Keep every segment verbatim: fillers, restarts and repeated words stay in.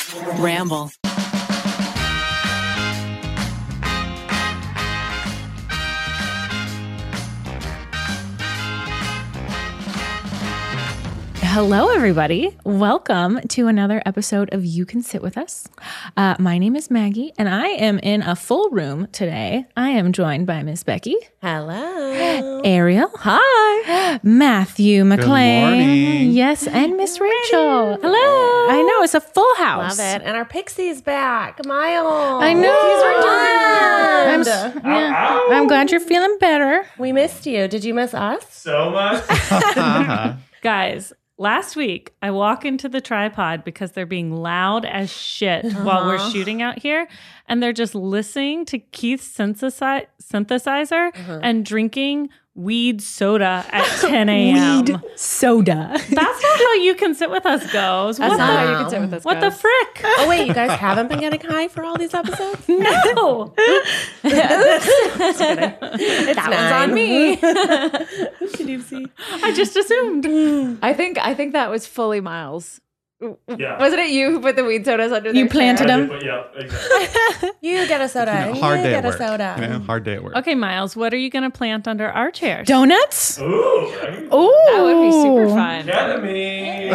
Ramble. Hello, everybody. Welcome to another episode of You Can Sit With Us. Uh, my name is Maggie, and I am in a full room today. I am joined by Miss Becky. Hello. Ariel. Hi. Matthew McLean. morning. Yes, and Miss Rachel. Hello. I know, it's a full house. Love it. And our Pixie's back. Miles. I know. He's I'm, returned. s- yeah. I'm glad you're feeling better. We missed you. Did you miss us? So much. Guys, last week I walk into the tripod because they're being loud as shit Uh-huh. while we're shooting out here. And they're just listening to Keith's synthesi- synthesizer Uh-huh. and drinking weed soda at ten a.m. Weed soda. That's not how You Can Sit With Us goes. That's what not the, how you can sit with us. What the guys. frick? Oh, wait. You guys haven't been getting high for all these episodes? No. It's That one's on me. I just assumed. I think I think that was fully Miles. Yeah. Wasn't it you who put the weed sodas under You their planted chair? them? But yeah, exactly. You get a soda. You know, hard you day get at a work. soda. You know, hard day at work. Okay, Miles, what are you going to plant under our chairs? Donuts? Ooh, right? Ooh. That would be super fun. Academy.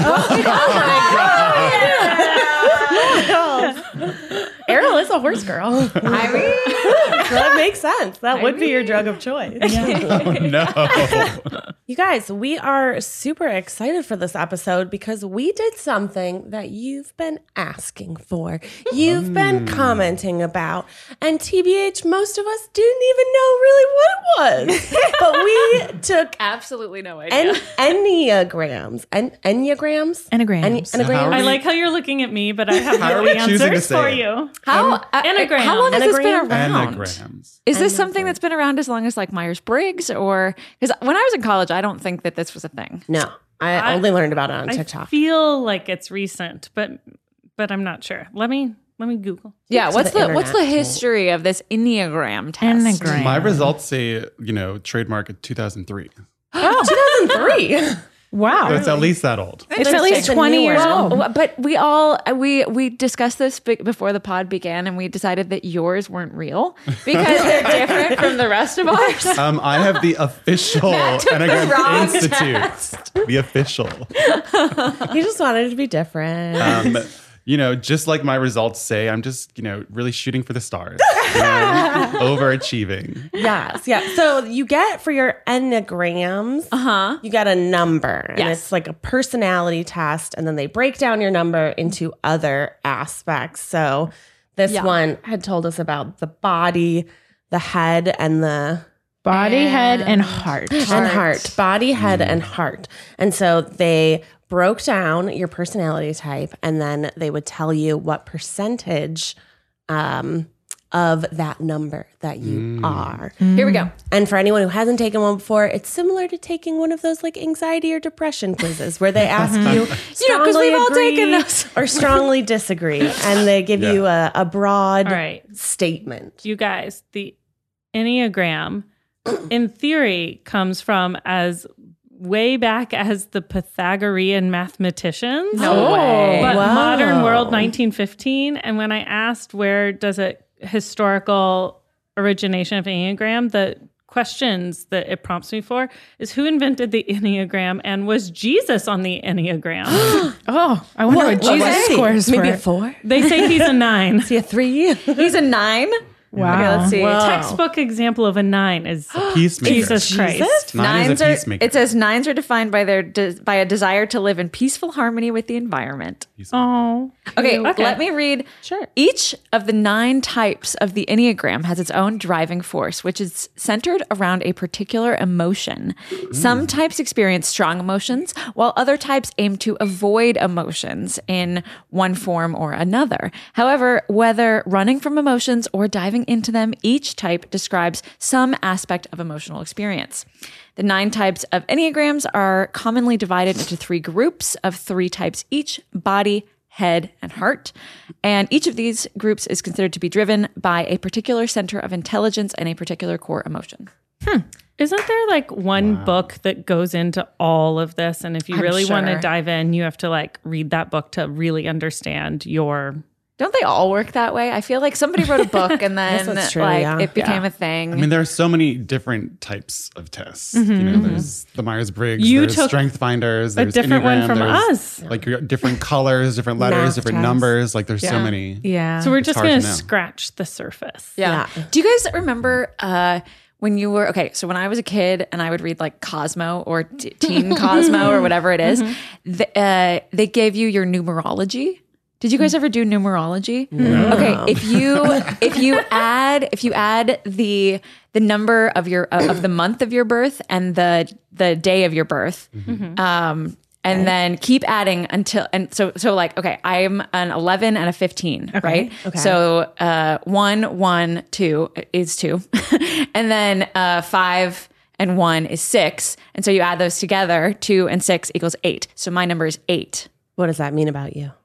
Ariel is a horse girl. I mean, That makes sense. That would be your drug of choice. Oh, no. You guys, we are super excited for this episode because we did something that you've been asking for. You've been commenting about. And T B H, most of us didn't even know really what it was. But we took absolutely no idea. en- enneagrams. En- enneagrams? Enneagrams. En- So how enneagrams? are I we- like how you're looking at me, but I have How no are we choosing to answers say for it? you. how uh, Anagram. How long has this been Anagram? around? Anagrams. Is this something that's been around as long as like Myers Briggs, or because when I was in college, I don't think that this was a thing. No, I, I- only learned about it on I TikTok. feel like it's recent, but but I'm not sure. Let me let me Google. Yeah, to what's the the, what's the internet. history of this Enneagram test? Enneagram. My results say, you know, trademark in two thousand three. two thousand three. Wow. So it's at least that old. It's at least It's a twenty newer- years Well, old. but we all we we discussed this be- before the pod began, and we decided that yours weren't real because they're different from the rest of ours. Um, I have the official Matt took the Anagram wrong Institute. The official. He just wanted it to be different. Um, you know, just like my results say, I'm just, you know, really shooting for the stars. You know, overachieving. Yes, yeah. So you get for your enneagrams, Uh huh. you get a number, and Yes. it's like a personality test, and then they break down your number into other aspects. So this Yeah. one had told us about the body, the head, and the Body, head, and heart. and heart, body, head, and heart. And so they broke down your personality type, and then they would tell you what percentage um, of that number that you are. Here we go. And for anyone who hasn't taken one before, it's similar to taking one of those like anxiety or depression quizzes where they ask you strongly 'cause we've all agree taken those. or strongly disagree, and they give Yeah. you a, a broad All right, statement. you guys, the Enneagram, in theory, comes from as way back as the Pythagorean mathematicians. No way. But Wow. modern world nineteen fifteen. And when I asked where does it historical origination of Enneagram, the questions that it prompts me for is who invented the Enneagram and was Jesus on the Enneagram? Oh, I wonder what, Jesus was he? scores Maybe were. a four? They say he's a nine. See a three? He's a nine. Wow. Okay, let's see. Wow. Textbook example of a nine is Peacemaker. Jesus Christ. Nine Nines is a are. peacemaker. It says nines are defined by their de- by a desire to live in peaceful harmony with the environment. Oh. Okay, Okay. let me read. Sure. Each of the nine types of the Enneagram has its own driving force, which is centered around a particular emotion. Some types experience strong emotions, while other types aim to avoid emotions in one form or another. However, whether running from emotions or diving into them, each type describes some aspect of emotional experience. The nine types of Enneagrams are commonly divided into three groups of three types each: body, head, and heart. And each of these groups is considered to be driven by a particular center of intelligence and a particular core emotion. Isn't there like one Wow. book that goes into all of this? And if you I'm really want to sure. dive in, you have to like read that book to really understand your. Don't they all work that way? I feel like somebody wrote a book and then that's true, like yeah. it became a thing. I mean, there are so many different types of tests. You know, there's the Myers-Briggs, You there's took Strength Finders, a there's different one Enneagram, from there's, us. Like your different colors, different letters, Math different tests. numbers. Like there's so Yeah. many. Yeah. So we're just hard going to to know. scratch the surface. Yeah. Yeah. Do you guys remember uh, when you were okay? So when I was a kid and I would read like Cosmo or t- Teen Cosmo or whatever it is, th- uh, they gave you your numerology. Did you guys ever do numerology? No. Okay, if you if you add if you add the the number of your uh, of the month of your birth and the the day of your birth, um, and then keep adding until and so so like okay, I'm an eleven and a fifteen, right? Okay. So uh, one one two is two, and then uh, five and one is six, and so you add those together, two and six equals eight. So my number is eight. What does that mean about you?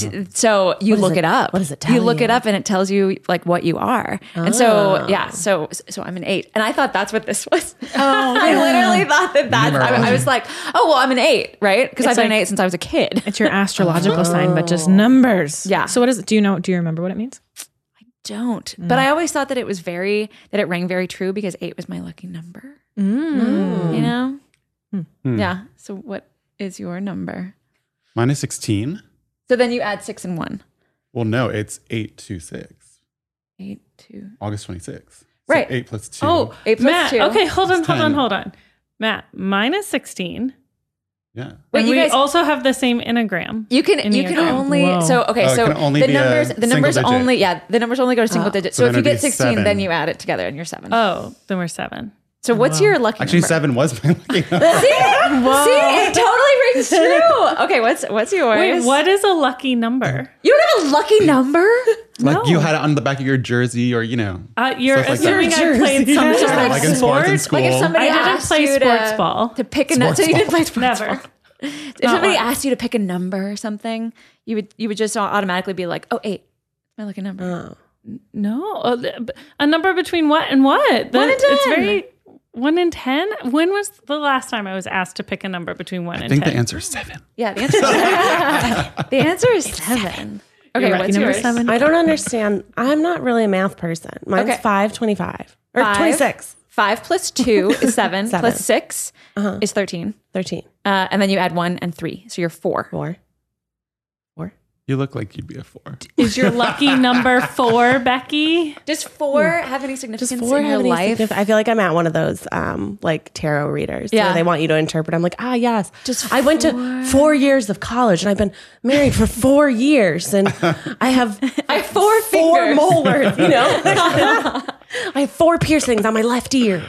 So you does look it- it, up. what does it You tell look you? it up and it tells you like what you are. And so yeah, so so I'm an eight, and I thought that's what this was. Oh, I literally thought that that's. I, I was like, oh well, I'm an eight, right? Because I've been an like- eight since I was a kid. It's your astrological sign, but just numbers. Yeah. So what is it? Do you know? Do you remember what it means? Don't. But I always thought that it was very that it rang very true because eight was my lucky number. You know. Yeah. So what is your number? Mine is sixteen. So then you add six and one. Well, no, it's eight to six. Eight, two. August twenty-sixth. So Right. eight plus two. Oh, Eight plus Matt. two. Okay, hold on, It's hold on, ten. hold on. Matt, mine is sixteen. Yeah. Wait, and you we guys- also have the same Enneagram. You can you can Enneagram. only Whoa. so okay Oh, it so can only the be a numbers the single numbers digit. only yeah the numbers only go to single digits. So, So if then you it'd get be sixteen, seven. then you add it together and you're seven. Oh, then we're seven. so what's your lucky Actually, number? seven was my lucky number. See, see, it totally rings true. Okay, what's what's yours? Wait, what is a lucky number? You don't have a lucky number? Like No. you had it on the back of your jersey, or you know, Uh, you're Stuff like that. assuming I Your played jersey. some Yeah. sort of like in sports sport. in school. Like if somebody I didn't asked play you sports to, ball. to pick a number, so you didn't play sports Never. ball. If somebody one. asked you to pick a number or something, you would you would just automatically be like, oh eight, my lucky number. Oh. No, a, a number between what and what? One and It's ten. very one in ten. When was the last time I was asked to pick a number between one I and think ten? the answer is seven. Yeah, the answer is seven. The answer is seven. Okay, Your lucky what's number yours? seven? I don't understand. I'm not really a math person. Mine's Okay. five twenty-five or Five. twenty-six, Five plus two is seven, Seven. plus six is thirteen. thirteen, Uh, and then you add one and three. So you're four. four, four. You look like you'd be a four. Is your lucky number four, Becky? Does four have any significance Does four in your have any life? significance? I feel like I'm at one of those um, like tarot readers Yeah. where they want you to interpret. I'm like, ah, yes. Just I went to four years of college and I've been married for four years and I have I have four four fingers. molars. You know, I have four piercings on my left ear.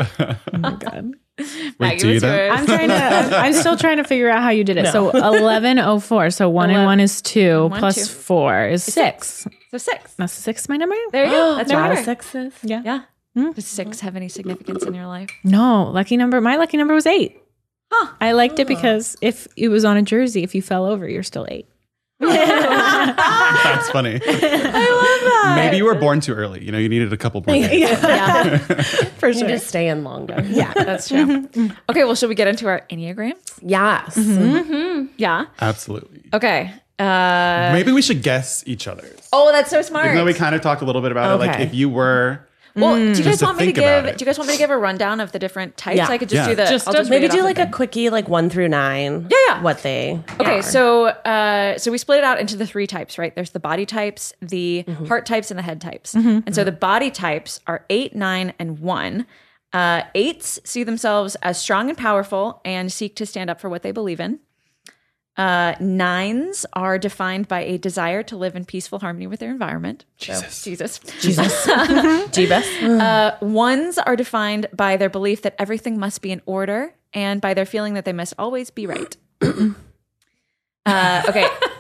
Wait, Maggie, do you what's though? yours? I'm trying to. I'm, I'm still trying to figure out how you did it. So eleven oh four. So one and one is two. One, Plus two. four is six. So six. That's six. My number. There you go. That's a lot right. of sixes. Yeah. Yeah. Does six have any significance in your life? No, lucky number. My lucky number was eight. Huh. I liked it because if it was on a jersey, if you fell over, you're still eight. That's funny. I love that. Maybe you were born too early. You know, you needed a couple more days. Yeah, For You just stay in longer. yeah, that's true. Okay, well, should we get into our Enneagrams? Yes. Yeah. Absolutely. Okay. Uh, Maybe we should guess each other's. oh, that's so smart. Even though we kind of talked a little bit about it, like Okay. if you were, well, do you guys Just to want me to think about give? it. Do you guys want me to give a rundown of the different types? Yeah. I could just Yeah. do the. Just I'll a- just Maybe read it do off like the a thing. quickie, like one through nine. Yeah, yeah. What they. Okay, are. so uh, so we split it out into the three types, right? There's the body types, the heart types, and the head types. And so the body types are eight, nine, and one. Uh, eights see themselves as strong and powerful and seek to stand up for what they believe in. Uh, nines are defined by a desire to live in peaceful harmony with their environment. So, Jesus. Jesus. Jeebus. Uh, ones are defined by their belief that everything must be in order and by their feeling that they must always be right. uh, okay.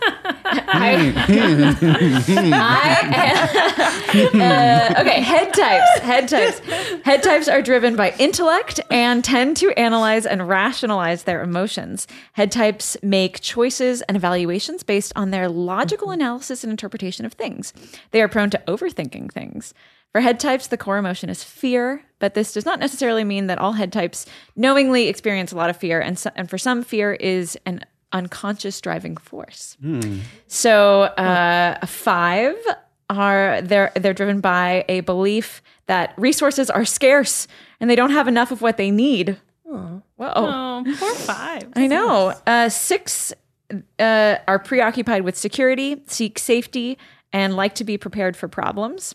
I, uh, okay, head types. Head types. Head types are driven by intellect and tend to analyze and rationalize their emotions. Head types make choices and evaluations based on their logical analysis and interpretation of things. They are prone to overthinking things. For head types, the core emotion is fear, but this does not necessarily mean that all head types knowingly experience a lot of fear, and, so, and for some, fear is an unconscious driving force. Mm. So uh, a five are they're they're driven by a belief that resources are scarce and they don't have enough of what they need. Oh, Whoa. Oh, poor five. I know. Uh, six uh, are preoccupied with security, seek safety, and like to be prepared for problems.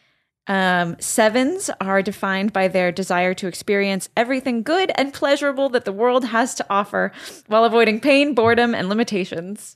Um, sevens are defined by their desire to experience everything good and pleasurable that the world has to offer while avoiding pain, boredom, and limitations.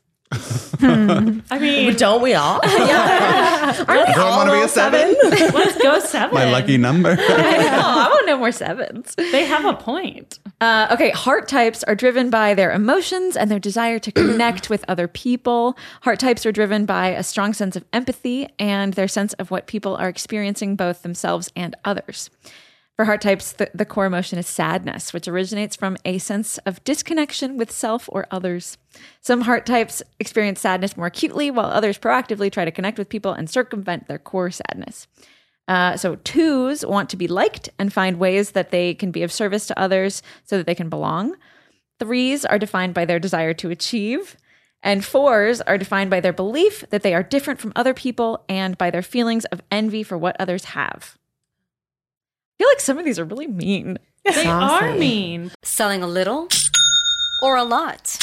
hmm. I mean, don't we all? Yeah. Aren't we all want to be a seven? Let's go seven. My lucky number. I know. I want no more sevens. They have a point. Uh, okay, heart types are driven by their emotions and their desire to connect with other people. Heart types are driven by a strong sense of empathy and their sense of what people are experiencing, both themselves and others. For heart types, the, the core emotion is sadness, which originates from a sense of disconnection with self or others. Some heart types experience sadness more acutely, while others proactively try to connect with people and circumvent their core sadness. Uh, so twos want to be liked and find ways that they can be of service to others so that they can belong. Threes are defined by their desire to achieve. And fours are defined by their belief that they are different from other people and by their feelings of envy for what others have. I feel like some of these are really mean. They Saucy. are mean. Selling a little or a lot?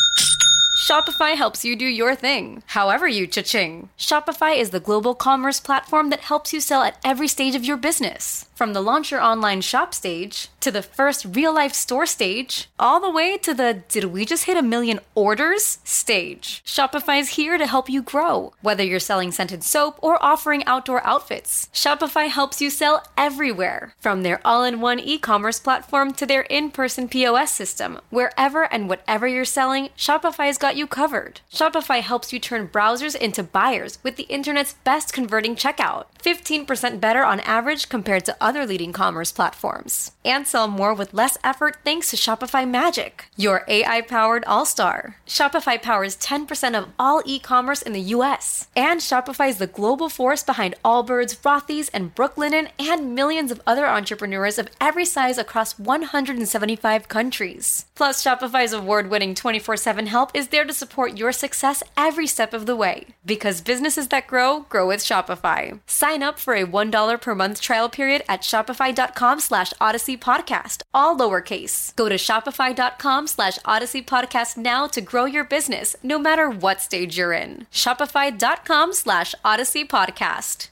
Shopify helps you do your thing, however you cha-ching. Shopify is the global commerce platform that helps you sell at every stage of your business. From the launch your online shop stage, to the first real-life store stage, all the way to the did we just hit a million orders stage. Shopify is here to help you grow. Whether you're selling scented soap or offering outdoor outfits, Shopify helps you sell everywhere. From their all-in-one e-commerce platform to their in-person P O S system, wherever and whatever you're selling, Shopify's got you covered. Shopify helps you turn browsers into buyers with the internet's best converting checkout. fifteen percent better on average compared to other leading commerce platforms. And sell more with less effort thanks to Shopify Magic, your A I-powered all-star. Shopify powers ten percent of all e-commerce in the U S. And Shopify is the global force behind Allbirds, Rothy's, and Brooklinen, and millions of other entrepreneurs of every size across one hundred seventy-five countries. Plus, Shopify's award-winning twenty-four seven help is there to support your success every step of the way. Because businesses that grow, grow with Shopify. Sign up for a one dollar per month trial period at shopify.com slash Odyssey Podcast, all lowercase. Go to shopify.com slash Odyssey Podcast now to grow your business, no matter what stage you're in. Shopify.com slash Odyssey Podcast.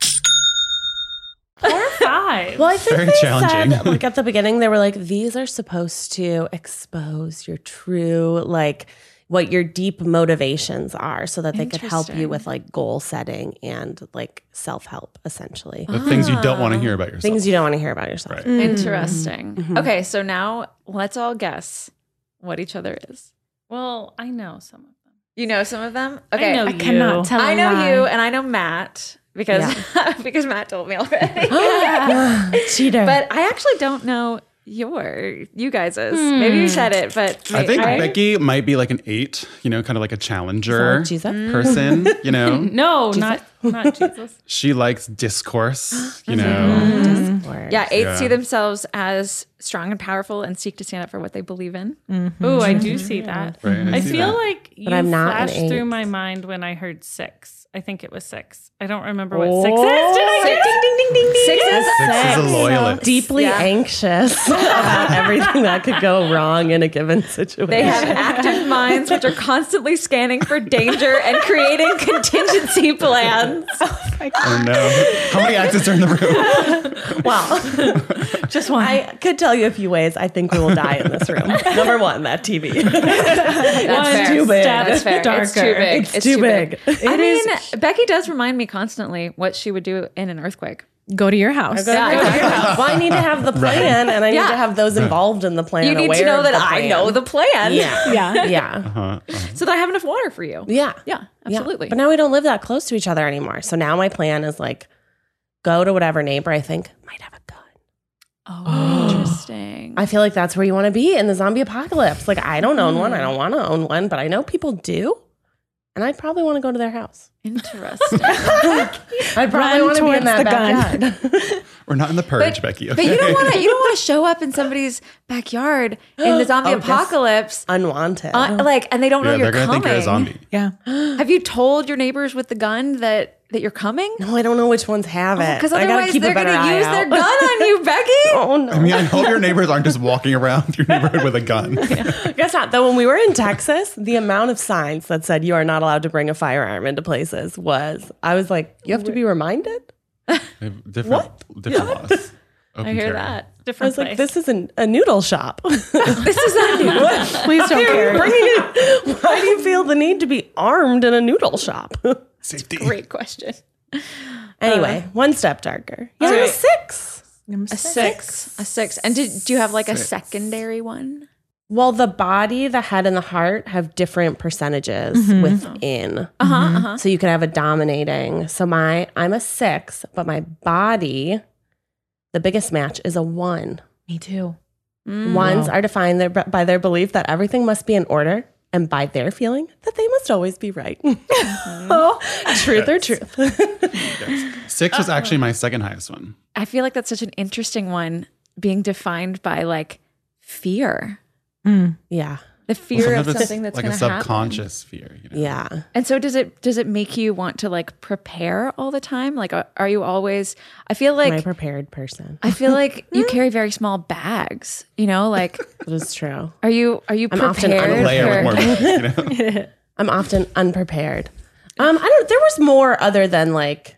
Four five. Well, I think Very they challenging. said, like at the beginning, they were like, these are supposed to expose your true, like, what your deep motivations are so that they could help you with like goal setting and like self-help, essentially. The things you don't want to hear about yourself. Things you don't want to hear about yourself. Right. Interesting. Mm-hmm. Okay, so now let's all guess what each other is. Well, I know some of them. You know some of them? Okay. I know I you. cannot tell. I a know lie. you and I know Matt because because Matt told me already. Cheater. But I actually don't know your you guys's. Maybe you said it, but I think I- Becky might be like an eight, you know, kind of like a challenger Is that like Jesus? person, you know. No, not not Jesus. She likes discourse, you know. Discord. yeah, eights Yeah. see themselves as strong and powerful and seek to stand up for what they believe in. Ooh, I do see that. Right, I I see feel that. like you I'm not an flashed through eight. my mind when I heard six. I think it was six. I don't remember what six is. Did I Six, get it? ding, ding, ding, ding. Six is Six is a loyalist. deeply Yeah. anxious about everything that could go wrong in a given situation. They have active minds which are constantly scanning for danger and creating contingency plans. Oh no. How many actors are in the room? Well, Just one. I could tell you a few ways I think we will die in this room. Number one, that T V. That's fair. too big. That's fair. It's too big. It's too big. I mean, Becky does remind me constantly what she would do in an earthquake. Go to your house. Go to your house. Well, I need to have the plan, and I need Yeah. to have those involved in the plan. You need to aware know of that the I plan. know the plan. Yeah, Yeah. yeah, Uh-huh, uh-huh. So that I have enough water for you. yeah, Yeah, Yeah. absolutely. But now we don't live that close to each other anymore. So now my plan is like, go to whatever neighbor I think might have a gun. Oh, interesting. I feel like that's where you want to be in the zombie apocalypse. Like, I don't own one. I don't want to own one, but I know people do. And I'd probably want to go to their house. Interesting. I'd probably Run want to be in towards that the gun. backyard. We're not in the purge, Becky. But Okay? you don't want to. You don't want to show up in somebody's backyard in the zombie Oh, this- apocalypse, Unwanted. uh, like, and they don't know yeah, you're they're gonna coming. think you're a zombie. Yeah. Have you told your neighbors with the gun that that you're coming? no, I don't know which ones have it. Because I gotta otherwise keep a they're going better to eye use their out. gun on you, Becky. Oh no! I mean, I hope your neighbors aren't just walking around your neighborhood with a gun. Guess not. Though when we were in Texas, the amount of signs that said you are not allowed to bring a firearm into places was, I was like, you have to be reminded. Different, different laws. I Open hear carry. that. I Different was like, place. this isn't a noodle shop. This is not new. Please don't carry. Bringing it. Why do you feel the need to be armed in a noodle shop? Safety. Great question. Anyway, one step darker. Yeah, All a right. six. A six. A six. And did, do you have like a Six. secondary one? Well, the body, the head, and the heart have different percentages within. Uh huh. Uh-huh. So you can have a dominating. So my, I'm a six, but my body, the biggest match is a one. Me too. Ones are defined their, by their belief that everything must be in order, and by their feeling that they must always be right. Oh, truth or truth. Yes. Six was actually my second highest one. I feel like that's such an interesting one, being defined by like fear, Yeah. the fear Sometimes of it's something that's like going a to happen. subconscious fear. You know? Yeah. And so does it does it make you want to like prepare all the time? Like are, are you always I feel I'm a like prepared person. I feel like you carry very small bags, you know, like That is true. are you are you I'm often prepared Layer with for- more weight, you know? I'm often unprepared. Um, I don't. There was more other than like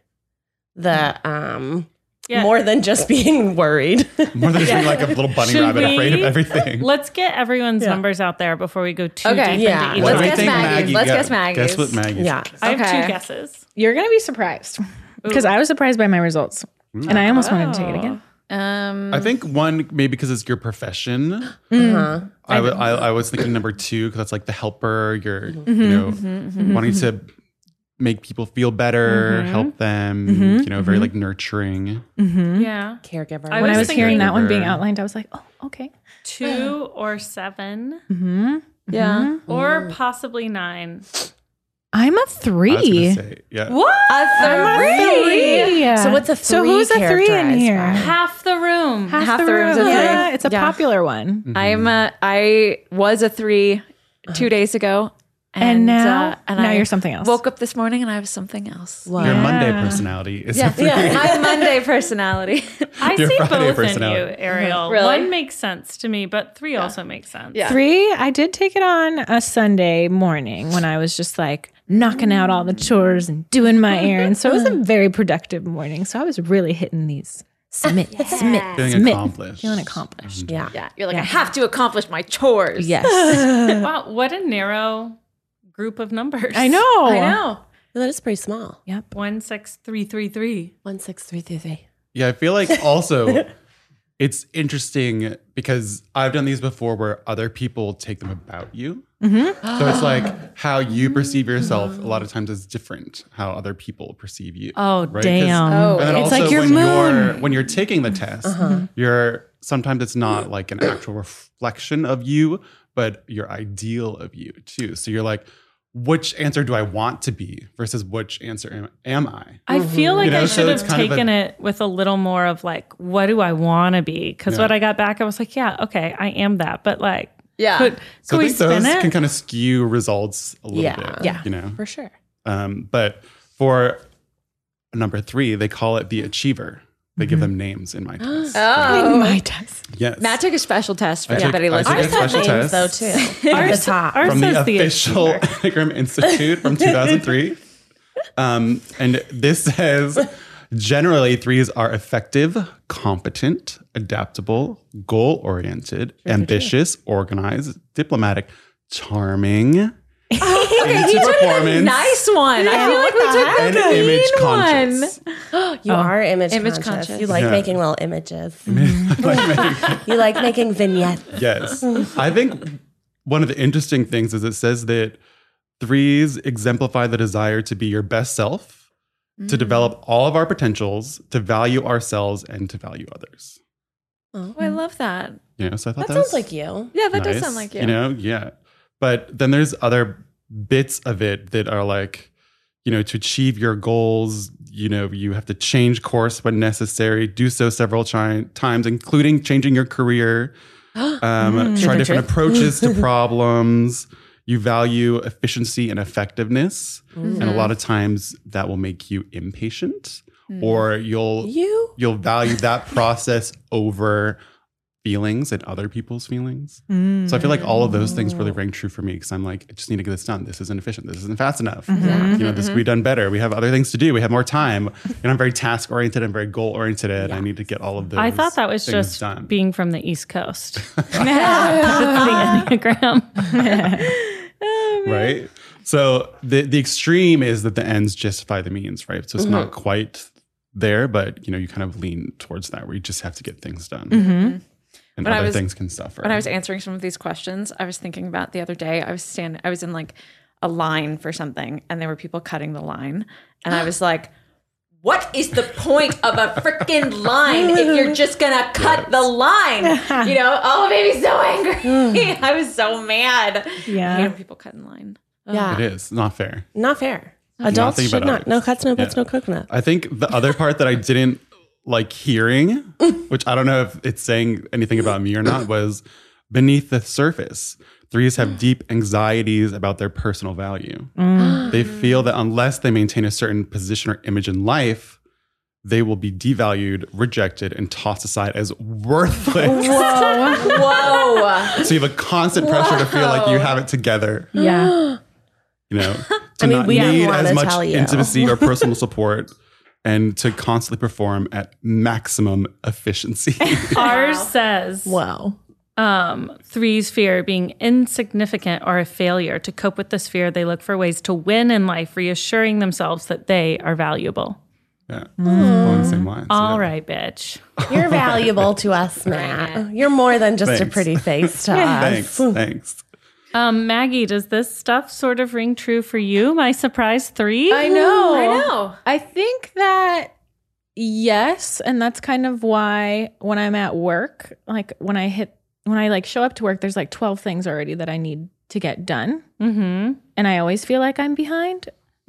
the um, Yeah. more than just being worried. More than just being like a little bunny Should rabbit afraid of we- everything. Let's get everyone's numbers out there before we go too Okay. deep Yeah. into each What What of do we guess them. think, Maggie's. Maggie? Let's Yeah, guess Maggie's. Guess what Maggie's. yeah. I have Okay. two guesses. You're going to be surprised because I was surprised by my results and I almost wanted to take it again. Um I think one, maybe because it's your profession. Uh-huh. I, w- I, I was thinking number two because that's like the helper. You're, you know, wanting to make people feel better, help them. You know, very like nurturing. Yeah. Caregiver. I When I was was hearing that one being caregiver. outlined, I was like, oh, okay. Two or seven yeah. or possibly nine. I'm a I was three. gonna say, yeah. What? A Three. So what's a three? So who's a three in characterized here? by? Half the room. Half, Half the, the room. room's a three. Yeah, it's a Yeah. popular one. I'm a I was a three two days ago. And now- uh, and now I you're something else. Woke up this morning and I was something else. Wow. Your Monday Yeah. personality is Yeah, a three. yeah. My Monday personality. I Your see Friday both in you, personality. Ariel. Really? One makes sense to me, but three also makes sense. Yeah. Three, I did take it on a Sunday morning when I was just like knocking out all the chores and doing my errands. So it was a very productive morning. So I was really hitting these smit, smit, Feeling smit. accomplished. Feeling accomplished. Yeah. Yeah. You're like, I have to accomplish my chores. Yes. Wow, what a narrow group of numbers. I know. I know. That is pretty small. Yep. One six three three three. One six three three three. Yeah, I feel like also it's interesting because I've done these before where other people take them about you. So it's like how you perceive yourself a lot of times is different how other people perceive you. Oh, right? 'Cause- damn. Oh. And then It's also like your when moon. you're when you're taking the test, you're sometimes it's not like an actual reflection of you, but your ideal of you too. So you're like, which answer do I want to be versus which answer am, am I? I feel like You know, I so should it's have kind of a- taken it with a little more of like, what do I want to be? Because Yeah. what I got back, I was like, yeah, okay, I am that. But like, Yeah. could, So could I we think those spin it? can kind of skew results a little Yeah. bit. Yeah. You know? For sure. Um, but for number three, they call it the achiever. They give them names in my test. Oh. My test. Yes. Matt took a special test for I took- everybody I took listening. a special Names, test though, too. At the top. Ours from the says the official achiever. Enneagram Institute from two thousand three. Um, and this says generally threes are effective, competent, adaptable, goal oriented, ambitious, organized, diplomatic, charming, Okay, he into took a performance, nice one. I feel like we took and the image mean conscious. one. You are image, Image conscious. conscious. You like Yeah. making little images. Like making- You like making vignettes. yes. I think one of the interesting things is it says that threes exemplify the desire to be your best self, to develop all of our potentials, to value ourselves, and to value others. Oh, I love that. You know, so I thought That that, sounds like you. Yeah, that does nice, sound like you. You know, yeah. But then there's other bits of it that are like, you know, to achieve your goals, you know, you have to change course when necessary, do so several chi- times, including changing your career, um, try different approaches to problems. You value efficiency and effectiveness. And a lot of times that will make you impatient or you'll You? you'll value that process over feelings and other people's feelings. So I feel like all of those things really ring true for me because I'm like, I just need to get this done. This isn't efficient. This isn't fast enough. You know, this could be done better. We have other things to do. We have more time. And I'm very task oriented. I'm very goal oriented. And I need to get all of those. I thought that was things just done. being from the East Coast. It's the Enneagram. Right. So the the extreme is that the ends justify the means, right? So it's not quite there, but you know, you kind of lean towards that where you just have to get things done. And When I other was- things can suffer. When I was answering some of these questions, I was thinking about the other day. I was stand, I was in like a line for something, and there were people cutting the line, and I was like, "What is the point of a freaking line if you're just gonna cut the line?" You know, oh, it made me so angry. I was so mad. Yeah. I hate when people cut in line. Yeah. It is not fair. Not fair. Adults Nothing should but not. others. No cuts, no bits, Yeah. no coconut. I think the other part that I didn't like hearing, which I don't know if it's saying anything about me or not, was beneath the surface. Threes have deep anxieties about their personal value. They feel that unless they maintain a certain position or image in life, they will be devalued, rejected, and tossed aside as worthless. Whoa. So you have a constant pressure to feel like you have it together. Yeah. You know, to I mean, not we don't need wanna as much tell you. intimacy or personal support, and to constantly perform at maximum efficiency. Ours says Wow. um, threes fear being insignificant or a failure. To cope with this fear, they look for ways to win in life, reassuring themselves that they are valuable. Yeah, along the same lines. All yeah. right, bitch. You're valuable to us, Matt. You're more than just a Thanks. pretty face to us. Thanks, thanks. Um, Maggie, does this stuff sort of ring true for you? My surprise three? I know. I know. I think that yes, and that's kind of why when I'm at work, like when I hit when I like show up to work, there's like twelve things already that I need to get done. Mm-hmm. And I always feel like I'm behind.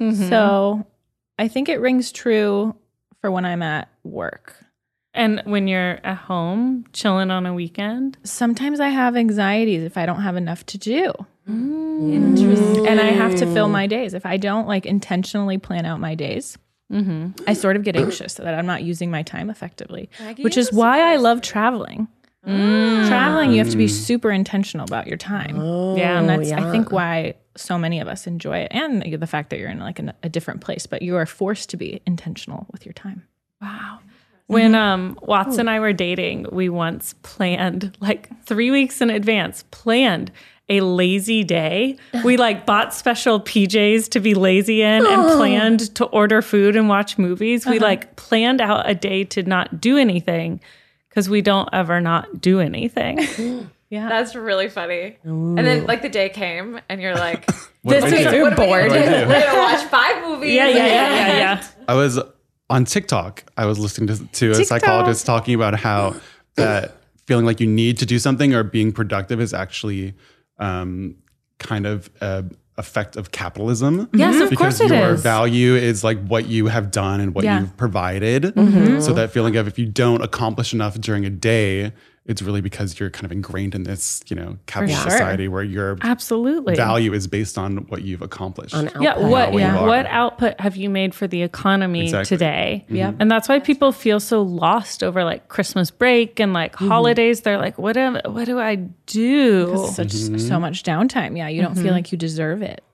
So I think it rings true for when I'm at work. And when you're at home, chilling on a weekend? Sometimes I have anxieties if I don't have enough to do. Interesting. And I have to fill my days. If I don't like intentionally plan out my days, I sort of get anxious that I'm not using my time effectively, which is why I love traveling. Traveling, you have to be super intentional about your time. Yeah. And that's, yeah. I think, why so many of us enjoy it. And the fact that you're in like an, a different place, but you are forced to be intentional with your time. Wow. When um, Watts and I were dating, we once planned, like three weeks in advance, planned a lazy day. We like bought special P Js to be lazy in and planned to order food and watch movies. We like planned out a day to not do anything because we don't ever not do anything. Yeah. That's really funny. And then like the day came and you're like, What do I week, do? what are we What gonna do I do? do? We're gonna watch five movies. Yeah, yeah, yeah, yeah, yeah. I was on TikTok. I was listening to, to a psychologist talking about how that feeling like you need to do something or being productive is actually um, kind of a effect of capitalism. Yes, of because course it your is. value is like what you have done and what Yeah. you've provided. So that feeling of if you don't accomplish enough during a day, it's really because you're kind of ingrained in this, you know, capitalist sure. society where your Absolutely. value is based on what you've accomplished. On Yeah, output. what How you are. what output have you made for the economy Exactly. today? Yep. And that's why people feel so lost over like Christmas break and like holidays. They're like, what am what do I do? It's such so much downtime. Yeah, you don't feel like you deserve it.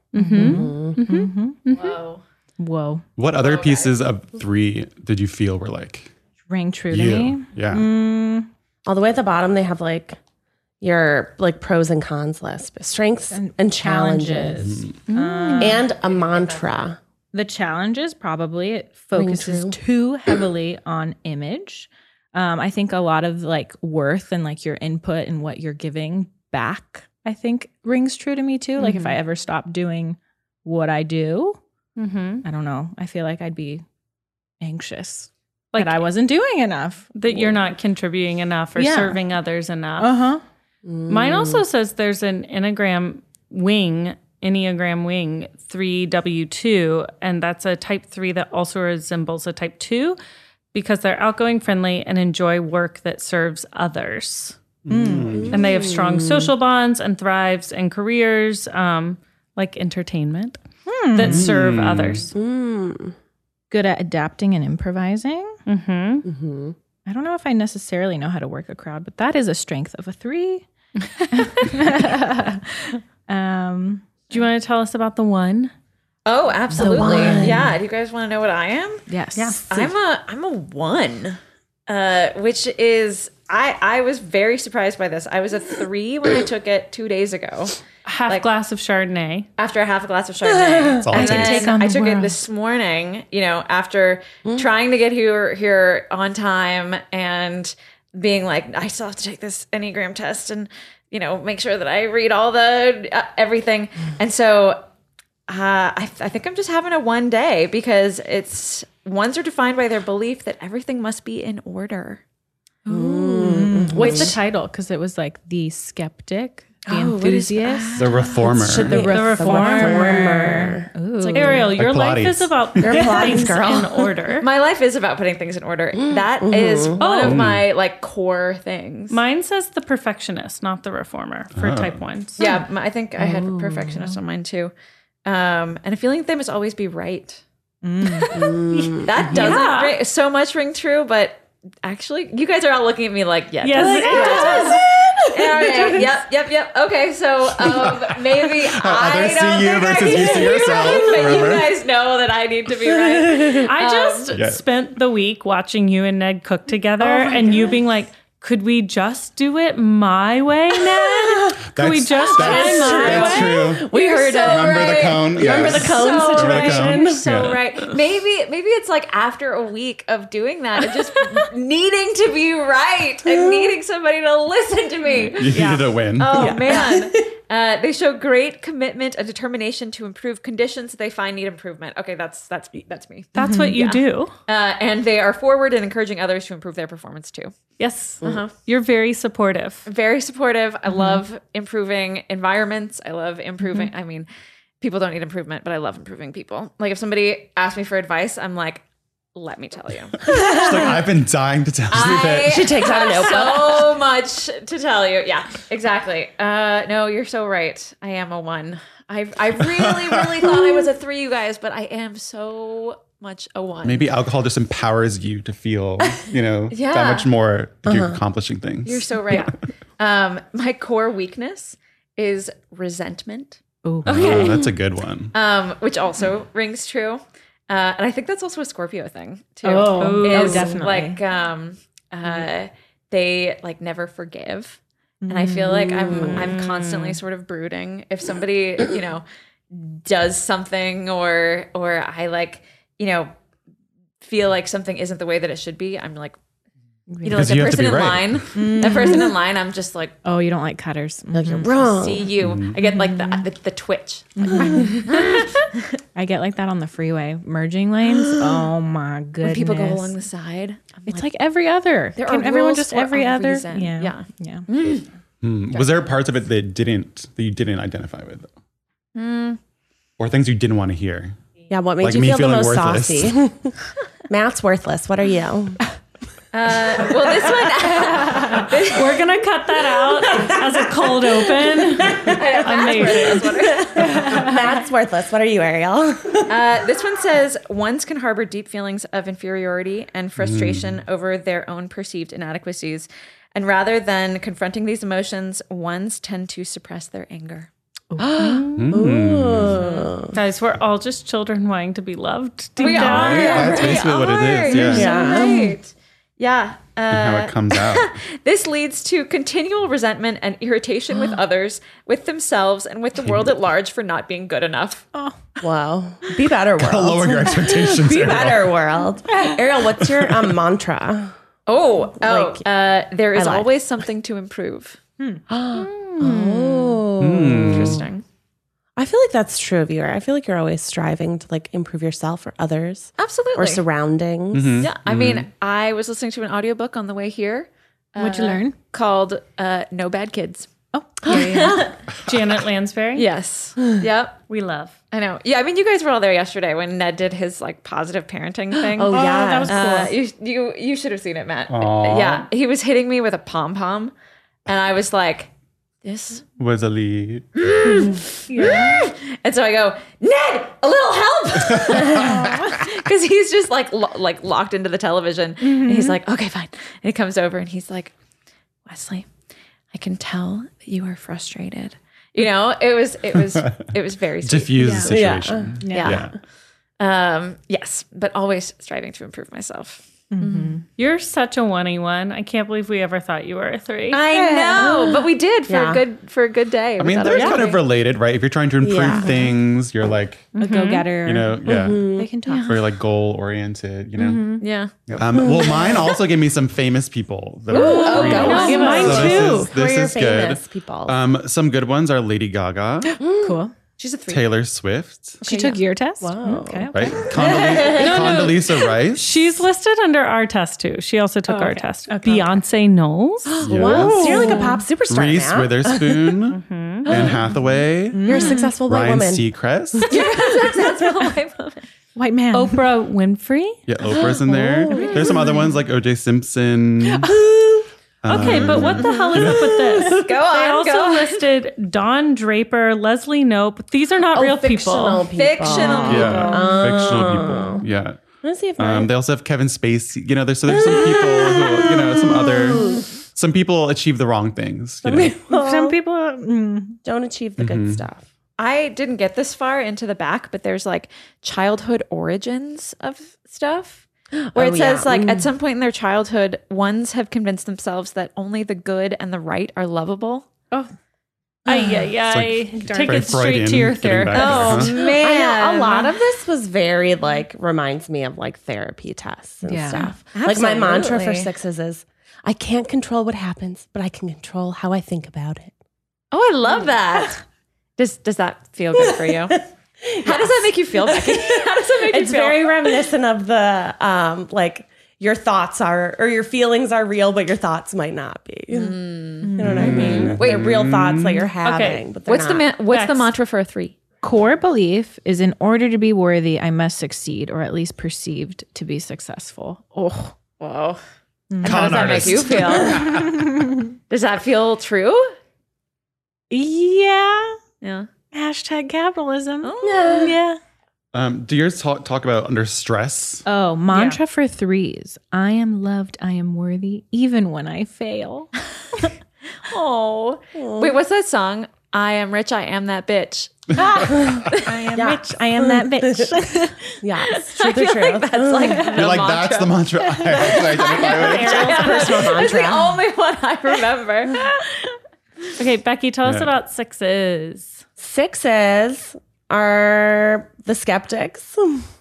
Whoa. Whoa. What other pieces of three did you feel were like Ring true to you? me. Yeah. All the way at the bottom, they have like your like pros and cons list, strengths and, challenges, Challenges. and a mantra. The challenges probably it focuses too heavily on image. Um, I think a lot of like worth and like your input and what you're giving back, I think rings true to me too. Mm-hmm. Like if I ever stop doing what I do, mm-hmm. I don't know. I feel like I'd be anxious. Like that I wasn't doing enough. That you're not contributing enough or yeah. serving others enough. Uh-huh. Mm. Mine also says there's an Enneagram wing, Enneagram wing three W two, and that's a type three that also resembles a type two because they're outgoing, friendly, and enjoy work that serves others. Mm. And they have strong social bonds and thrives in careers um, like entertainment mm. that serve mm. others. Mm. Good at adapting and improvising. Mm-hmm. Mm-hmm. I don't know if I necessarily know how to work a crowd, but that is a strength of a three. um, Do you want to tell us about the one? Oh, absolutely. Yeah. Do you guys want to know what I am? Yes. Yes. I'm a I'm a one, uh, which is I I was very surprised by this. I was a three when I took it two days ago. Half like, glass of Chardonnay. After a half a glass of Chardonnay. That's all and it takes. then I the took world. it this morning, you know, after mm. trying to get here here on time and being like, I still have to take this Enneagram test and, you know, make sure that I read all the uh, everything. And so uh, I, I think I'm just having a one day because it's ones are defined by their belief that everything must be in order. Mm. What's the title? Because it was like the skeptic. The oh, enthusiast, the reformer, the, the reformer. reformer. It's like Ariel, your like life is about You're putting things girl. in order. My life is about putting things in order. That mm-hmm. is one oh. of my like core things. Mine says the perfectionist, not the reformer for oh. type ones. Yeah, my, I think I had Ooh. perfectionist on mine too, um, and a feeling that they must always be right. Mm. That doesn't yeah. ring, so much ring true, but actually, you guys are all looking at me like, yeah, yes, does it? it does. does. Okay. Yep, yep, yep. Okay, so um, maybe I don't see you think versus I you see yourself. But Remember? you guys know that I need to be right. I just um, yeah. spent the week watching you and Ned cook together, oh and God. you being like, "Could we just do it my way, Ned? Could we just do it my that's way?" True. We You're heard so it. Remember right. the cone? Yes. Remember the cone so situation? Right. So yeah. right. Maybe maybe it's like after a week of doing that and just needing to be right and needing somebody to listen to me. You yeah. needed a win. Oh yeah. man. Uh, they show great commitment and determination to improve conditions that they find need improvement. Okay, that's that's me. That's me. That's mm-hmm. what you yeah. do. Uh, and they are forward and encouraging others to improve their performance too. Yes. Uh-huh. You're very supportive. Very supportive. I mm-hmm. love improving environments. I love improving. Mm-hmm. I mean, people don't need improvement, but I love improving people. Like if somebody asks me for advice, I'm like, let me tell you. She's like, I've been dying to tell you that. She takes out a notebook. So much to tell you. Yeah, exactly. Uh, no, you're so right. I am a one. I I really, really thought I was a three, you guys, but I am so much a one. Maybe alcohol just empowers you to feel, you know, yeah. that much more that uh-huh. you're accomplishing things. You're so right. um, my core weakness is resentment. Ooh. Okay. Oh, that's a good one. Um, which also rings true. Uh, and I think that's also a Scorpio thing too. Oh, is oh definitely. Like um, uh, they like never forgive, and I feel like I'm I'm constantly sort of brooding if somebody you know does something or or I like you know feel like something isn't the way that it should be. I'm like. You know, like the you person in right. line, mm-hmm. the person in line, I'm just like, oh, you don't like cutters. Like you're wrong. See you. Mm-hmm. I get like the the, the twitch. Like, I get like that on the freeway, merging lanes. Oh my goodness! when people go along the side, I'm it's like, like every other. There Can are everyone rules just for every a other? reason. Yeah, yeah, yeah. Mm. Mm. Was there parts of it that didn't that you didn't identify with, though? Mm. Or things you didn't want to hear? Yeah, what made like you me feel the most worthless. saucy? Matt's worthless. What are you? Uh, well, this one this, we're gonna cut that out as a cold open. Amazing. Matt's worthless. What are you, Ariel? Uh, this one says ones can harbor deep feelings of inferiority and frustration mm. over their own perceived inadequacies, and rather than confronting these emotions, ones tend to suppress their anger. mm. Ooh. Guys, we're all just children wanting to be loved. Deep we down. are. Yeah, that's basically we what it is. You're Yeah. so right. Yeah. Uh, and how it comes out. This leads to continual resentment and irritation with others, with themselves, and with the world at large for not being good enough. Wow. Be better, world. Lower your expectations. Be Ariel. better, world. Ariel, what's your um, mantra? Oh, oh, Like, uh, there is I lied. always something to improve. Oh. Interesting. I feel like that's true of you. I feel like you're always striving to like improve yourself or others Absolutely. or surroundings. Yeah, I mean, I was listening to an audiobook on the way here What'd you learn? called uh, No Bad Kids. Oh, Janet Lansbury. Yes. Yep. We love. I know. Yeah, I mean, you guys were all there yesterday when Ned did his like positive parenting thing. Oh, yeah. that was Uh, you you you should have seen it, Matt. Aw. Yeah, he was hitting me with a pom pom, and I was like, "This." Was a lead. And so I go, "Ned, a little help," because he's just like lo- like locked into the television, and he's like, "Okay, fine." And he comes over and he's like, "Wesley, I can tell that you are frustrated." You know, it was it was it was very sweet. Diffuse the Yeah. situation. Yeah. Yeah. Um, yes, but always striving to improve myself. You're such a one-y one. I can't believe we ever thought you were a three. I know, but we did for Yeah. a good for a good day. I mean, they're kind of related, right? If you're trying to improve Yeah. things, you're like, a go-getter. you know, yeah. They can talk. Or you're like goal oriented, you know? yeah. Um, well, mine also gave me some famous people. That are oh, threes. go on. Give us- So Mine this too. is, Who are this your is good. famous people? Um, some good ones are Lady Gaga, Cool. She's a three. Taylor Swift, She took your test? Wow. Okay. right? Condoleezza, Condoleezza Rice. She's listed under our test too. She also took our okay. test. Beyonce Knowles. Yes. So you're like a pop superstar Reese now. Witherspoon, Anne Hathaway, You're a successful white Ryan woman. Seacrest. White man. Oprah Winfrey. Yeah, Oprah's in there. There's some other ones like O J Simpson. Okay, but what the hell is up with this? Go on, They also go on. listed Dawn Draper, Leslie Knope. These are not Oh, real fictional people. people. Fictional people. Yeah, fictional people. Yeah. Let's see if Um, mine- they also have Kevin Spacey. You know, there's so there's some people who, you know, some other, some people achieve the wrong things. You know? Some people. Mm. don't achieve the Mm-hmm. good stuff. I didn't get this far into the back, but there's like childhood origins of stuff where Oh, it says yeah. like at some point in their childhood, ones have convinced themselves that only the good and the right are lovable. Oh, ay, ay, ay. like Take very it straight to Freudian your getting therapist. back there, huh? man, I know a lot of this was very like reminds me of like therapy tests and Yeah. stuff. Like my mantra for Absolutely. sixes is I can't control what happens, but I can control how I think about it. Oh, I love that. Does does that feel good for you? How does that make you feel, Becky? How does that make It's you feel? very reminiscent of the um like your thoughts are or your feelings are real, but your thoughts might not be. You know what I mean? Wait, they're real thoughts that you're having, but they're what's the not. man, what's the Next. mantra for a three? Core belief is in order to be worthy, I must succeed, or at least perceived to be successful. Oh, Whoa. Con How does that artist. make you feel? Does that feel true? yeah. Yeah. Hashtag capitalism. Oh. Yeah. Um, do yours talk, talk about under stress? Oh, mantra for threes. I am loved. I am worthy, even when I fail. Oh. Wait, what's that song? I am rich, I am that bitch. I am rich. I am that bitch. Yes, truth or truth. That's like the You're like, mantra. that's the mantra I identify with. Ariel's personal It's the mantra. only one I remember. Okay, Becky, tell us Yeah. about sixes. Sixes are the skeptics.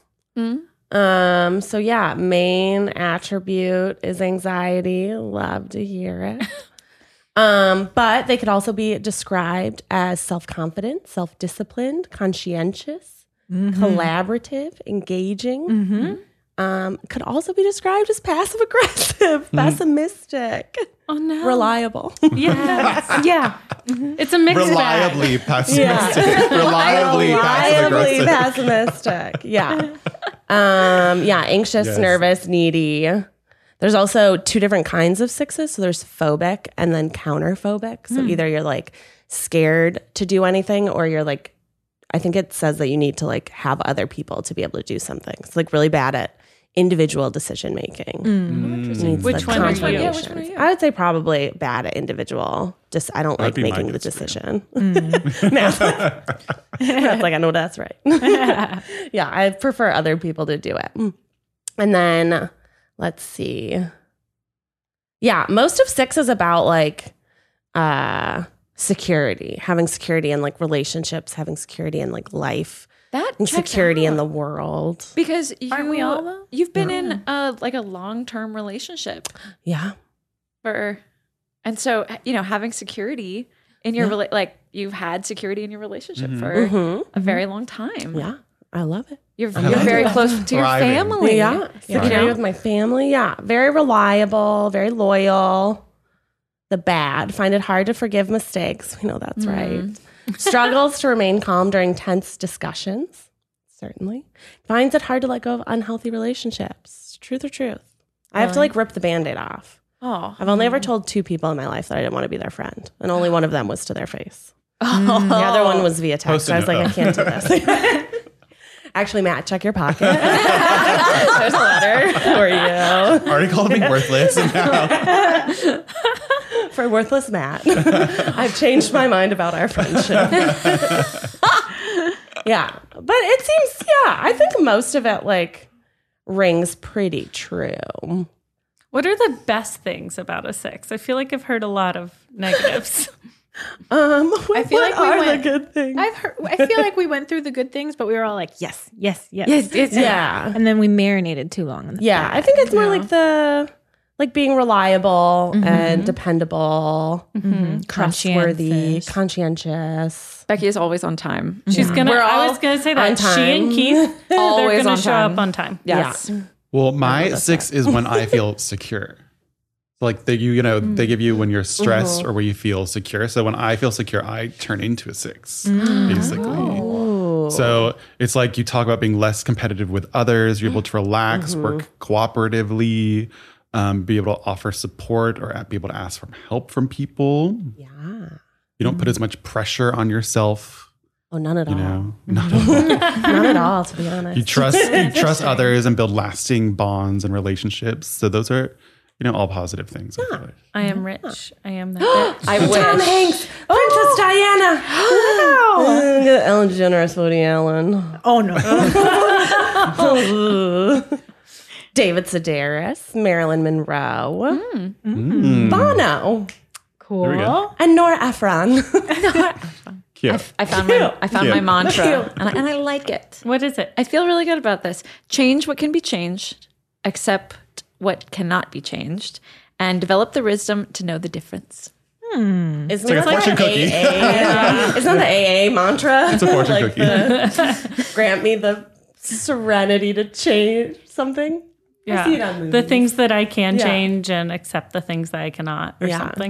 Um, so yeah, main attribute is anxiety. Love to hear it. um, but they could also be described as self-confident, self-disciplined, conscientious, collaborative, engaging. Um, could also be described as passive-aggressive, pessimistic, Oh no. reliable. Yeah. yeah. It's a mixed bag. Reliably pessimistic. Reliably passive Reliably aggressive. pessimistic. Yeah. Um, yeah, anxious, Yes. nervous, needy. There's also two different kinds of sixes. So there's phobic and then counterphobic. So either you're like scared to do anything or you're like, I think it says that you need to like have other people to be able to do something. It's like really bad at individual decision making. Needs Which the one are you? confirmations. Yeah, which one are you? I would say probably bad at individual. Just I don't like be my making the answer, decision. Matt's Matt's like, I know that's right. yeah, I prefer other people to do it. And then let's see. Yeah, most of six is about like uh security, having security in like relationships, having security in like life, That and checks security in out. the world. Because you, Aren't we all, though? you've been in a like a long-term relationship Yeah. for, and so you know having security in your rela- like you've had security in your relationship for Mhm. a very long time. Yeah, I love it. You're, you're very close to your Thriving. family. Yeah, security with my family. Yeah, very reliable, very loyal. The bad, find it hard to forgive mistakes. We know that's right. Struggles to remain calm during tense discussions. Certainly. Finds it hard to let go of unhealthy relationships. Truth or truth? I have to like rip the band-aid off. Oh, I've only ever told two people in my life that I didn't want to be their friend, and only one of them was to their face. oh. The other one was via text. Post-it I was like, note. I can't do this. Actually, Matt, check your pocket. There's a letter for you. Already called me worthless. And now For worthless Matt. I've changed my mind about our friendship. Yeah. But it seems, yeah, I think most of it like rings pretty true. What are the best things about a six? I feel like I've heard a lot of negatives. Um, I feel what like we are went- the good things? I've heard, I feel like we went through the good things, but we were all like, yes, yes, yes. Yes, yes, Yeah. And then we marinated too long. On the Yeah. I think it's more like the, like being reliable and dependable, trustworthy, Conscientious. conscientious. Becky is always on time. She's gonna. We're I all was gonna say on that she and time. Keith, they're Always gonna on show time. up on time. Yes. well, my six is when I feel secure. So like they, you, you know, they give you when you're stressed or when you feel secure. So when I feel secure, I turn into a six, basically. So it's like you talk about being less competitive with others. You're able to relax, work cooperatively, um, be able to offer support or be able to ask for help from people. Yeah. You don't put as much pressure on yourself. Oh, none at You all. know, not at all. None at all, to be honest. You trust you trust others and build lasting bonds and relationships. So those are, you know, all positive things. I feel like. I am rich. I am that bitch. I Tom wish. Hanks, Princess Diana. Wow. Ellen DeGeneres, Woody Allen. Oh, no. David Sedaris, Marilyn Monroe, Mm. Bono, Cool. There we go. and Nora Ephron. Cute. I found my I found my Cute. mantra, and I, and I like it. What is it? I feel really good about this. Change what can be changed, accept what cannot be changed, and develop the wisdom to know the difference. Isn't like a that fortune the cookie. A A? Isn't that the A A mantra? It's a fortune Like cookie. the- grant me the serenity to change something. Yeah. see it on The movies. things that I can Yeah. change and accept the things that I cannot or Yeah. something.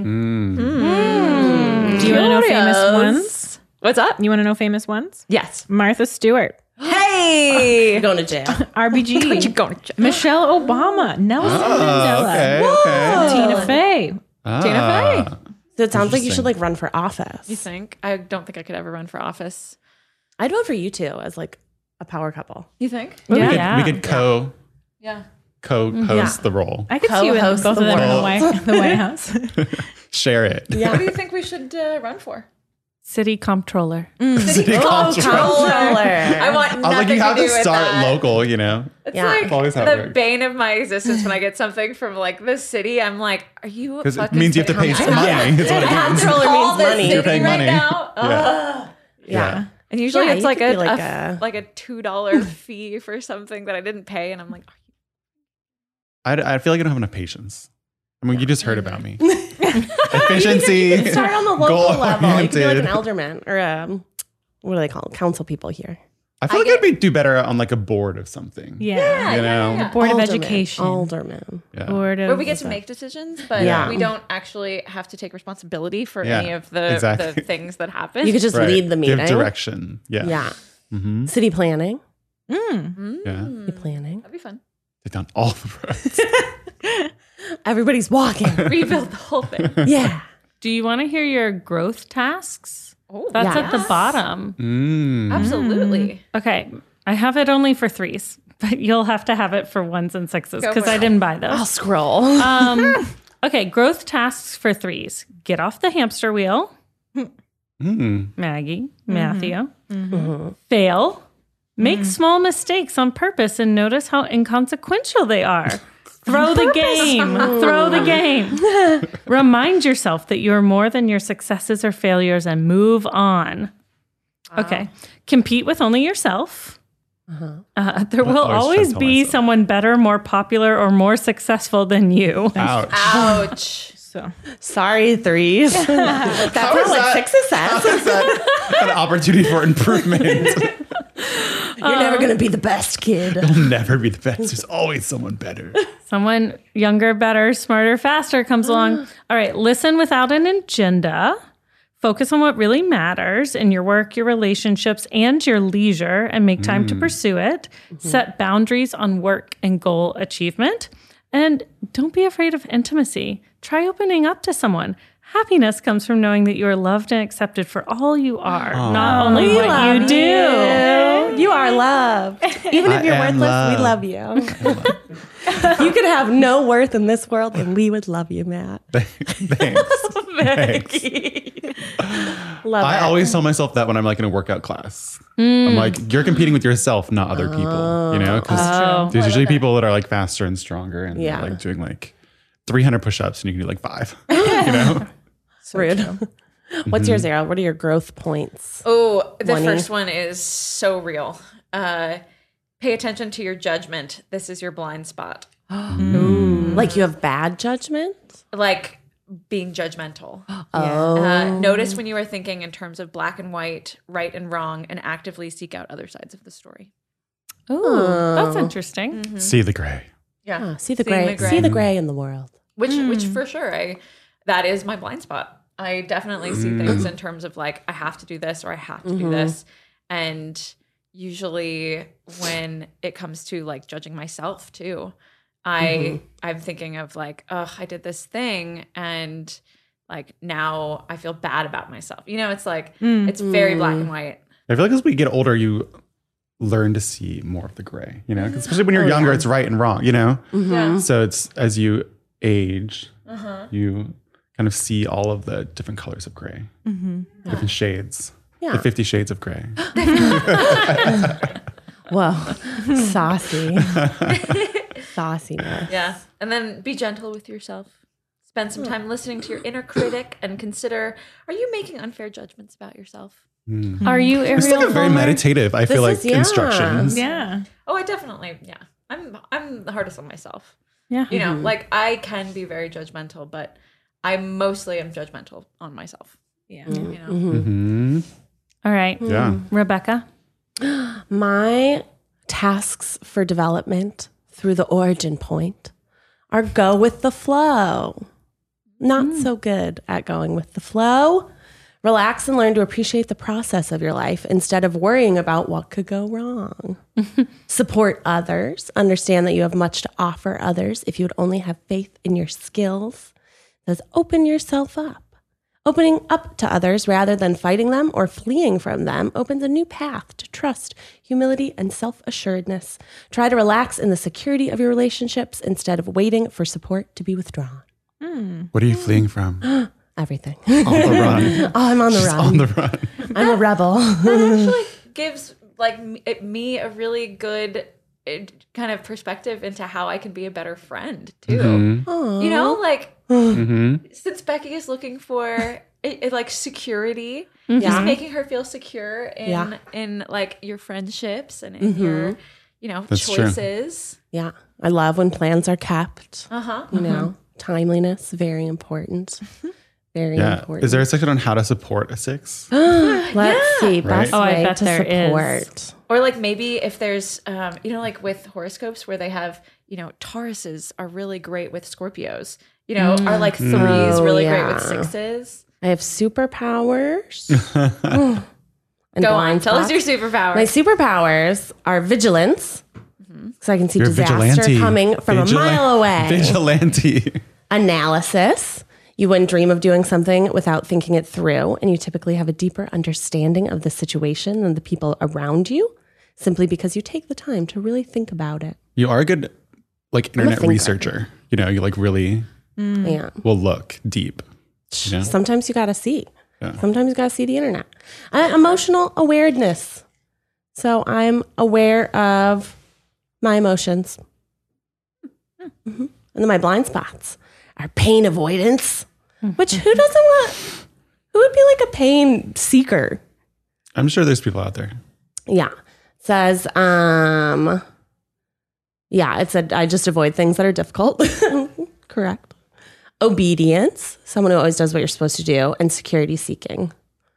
Do you want to know famous Curious. ones? What's up? You want to know famous ones? Yes. Martha Stewart, Hey. You're going to jail. R B G, You going to jail? Michelle Obama, Nelson Oh, Mandela, okay, okay. Tina Fey. Tina Ah. Fey. So it sounds like you Interesting. should like run for office. You think? I don't think I could ever run for office. I'd vote for you two as like a power couple. You think? We Yeah. could, Yeah. we could co Yeah. co-host the role. I could see you in Co-host both the of them in the world. White, the White House. Share it. Yeah. What do you think we should uh, run for? City comptroller. City comptroller. Comptroller. I want I nothing was like, you have to to do with start that. local, you know? It's Yeah. like Always how it the works. bane of my existence when I get something from like the city. I'm like, are you? Because it fucking means you have to pay serious? some money. That's what it means. Comptroller All means the money. city You're paying right money. now. Yeah. Ugh. Yeah. And usually Yeah, it's you like could a, be like a f- a- like a two dollar fee for something that I didn't pay, and I'm like, I, I feel like I don't have enough patience. I mean, you just heard about me. Efficiency. You can start on the local level. You could be like an goal-oriented. alderman or um, what do they call them? Council people here. I feel I like get- I'd be do better on like a board of something. Yeah. You know? Board of Alderman. Education. Alderman. Yeah. Board of where we get to make decisions, but Yeah. we don't actually have to take responsibility for Yeah, any of the, exactly. the things that happen. You could just Right. lead the meeting. Give direction. Yeah. Yeah. Mm-hmm. City planning. Mm. Yeah. City planning. That'd be fun. They've done all the roads. Everybody's walking. Rebuild the whole thing. Yeah. Do you want to hear your growth tasks? Oh, That's Yeah. at the bottom. Mm. absolutely. Okay. I have it only for threes, but you'll have to have it for ones and sixes Go because for I it. didn't buy I'll those. scroll. Um, okay. Growth tasks for threes. Get off the hamster wheel. Mm. Maggie, Matthew. Fail. Make small mistakes on purpose and notice how inconsequential they are. Throw the game. Throw the game. Remind yourself that you are more than your successes or failures and move on. Wow. Okay. Compete with only yourself. Uh-huh. Uh, there will always, always be myself. someone better, more popular, or more successful than you. Ouch. Ouch. So sorry, threes. That's not that, like success. How is that an opportunity for improvement? You're um, never going to be the best, kid. You'll never be the best. There's always someone better. Someone younger, better, smarter, faster comes along. All right, listen without an agenda. Focus on what really matters in your work, your relationships, and your leisure, and make time mm. to pursue it. Mm-hmm. Set boundaries on work and goal achievement. And don't be afraid of intimacy. Try opening up to someone. Happiness comes from knowing that you are loved and accepted for all you are, Aww. not only we what you do. You. you are loved. Even if you're I worthless, loved. we love you. You could have no worth in this world, and we would love you, Matt. Thanks. Thanks. Love I it. always tell myself that when I'm like in a workout class. Mm. I'm like, you're competing with yourself, not other people. You know, because oh. there's usually people that are like faster and stronger and yeah. like doing like three hundred push-ups and you can do like five. You know, so rude. What's mm-hmm. your zero? What are your growth points? Oh, the One-y? first one is so real. Uh, pay attention to your judgment. This is your blind spot. mm. Like you have bad judgment? Like being judgmental. Oh. Uh, notice when you are thinking in terms of black and white, right and wrong, and actively seek out other sides of the story. Oh, that's interesting. Mm-hmm. See the gray. Yeah. Oh, see the Seeing gray. the gray. See the gray in the world. Which, mm. which for sure, I that is my blind spot. I definitely see Mm. things in terms of like, I have to do this or I have to Mm-hmm. do this. And usually when it comes to like judging myself too, I, mm-hmm. I'm thinking of like, oh, I did this thing and like now I feel bad about myself. You know, it's like, mm. it's very black and white. I feel like as we get older, you learn to see more of the gray, you know, especially when you're oh, younger, yeah. it's right and wrong, you know? Mm-hmm. Yeah. So it's as you age, uh-huh. you kind of see all of the different colors of gray, mm-hmm. different yeah. shades, yeah. the fifty shades of gray. Whoa, saucy. Sauciness. Yeah. And then be gentle with yourself. Spend some time listening to your inner critic and consider, are you making unfair judgments about yourself? Mm. Are you Ariel? It's like a very meditative, I this feel like, is, yeah. instructions. Yeah. Oh, I definitely, yeah. I'm I'm the hardest on myself. Yeah. You know, Mm-hmm. like I can be very judgmental, but I mostly am judgmental on myself. Yeah. Mm-hmm. You know? Mm-hmm. All right. Yeah. Rebecca? My tasks for development through the origin point are go with the flow. Not mm. so good at going with the flow. Relax and learn to appreciate the process of your life instead of worrying about what could go wrong. Support others. Understand that you have much to offer others if you would only have faith in your skills. Thus, open yourself up. Opening up to others rather than fighting them or fleeing from them opens a new path to trust, humility, and self-assuredness. Try to relax in the security of your relationships instead of waiting for support to be withdrawn. Mm. What are you fleeing from? Everything. On the run. Oh, I'm on the She's run. on the run. I'm a rebel. That actually gives like me, me a really good uh, kind of perspective into how I can be a better friend too. Mm-hmm. You know, like Mm-hmm. since Becky is looking for it, it, like security, Mm-hmm. just Yeah. making her feel secure in Yeah. in like your friendships and in Mm-hmm. your, you know, That's true. choices. Yeah. I love when plans are kept. Uh huh. You know, timeliness, very important. Very Yeah. important. Is there a section on how to support a six? Let's see. Best Oh, I way bet to there is. support. Or like maybe if there's, um, you know, like with horoscopes where they have, you know, Tauruses are really great with Scorpios. You know, are like threes Oh, really yeah. great with sixes? I have superpowers. And Go on, blind tell us spots. your superpower. My superpowers are vigilance, because I can see You're disaster vigilante. coming from Vigila- a mile away. Vigilante. Analysis. You wouldn't dream of doing something without thinking it through, and you typically have a deeper understanding of the situation than the people around you, simply because you take the time to really think about it. You are a good like a internet thinker. researcher. You know, you like really Yeah. will look deep. You know? Sometimes you got to see. Yeah. Sometimes you got to see the internet. Uh, emotional awareness. So I'm aware of my emotions. Mm-hmm. And then my blind spots are pain avoidance, which who doesn't want, who would be like a pain seeker? I'm sure there's people out there. Yeah. It says, um, yeah, it said, I just avoid things that are difficult. Correct. Obedience, someone who always does what you're supposed to do, and security seeking.